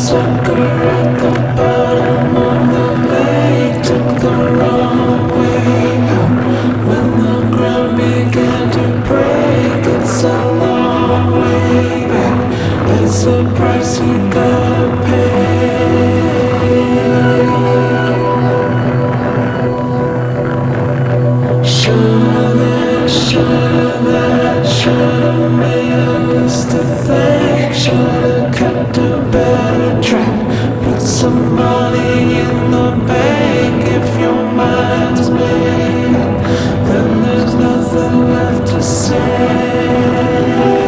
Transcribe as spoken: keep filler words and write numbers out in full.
sucker at the bottom of the lake took the wrong way out. When the ground began to break, it's a long way back. It's the price you gotta pay. Should've that, should've that, should've made a list of things. Should've kept a better track. Put some money in the bank. If your mind's made up, then there's nothing left to say.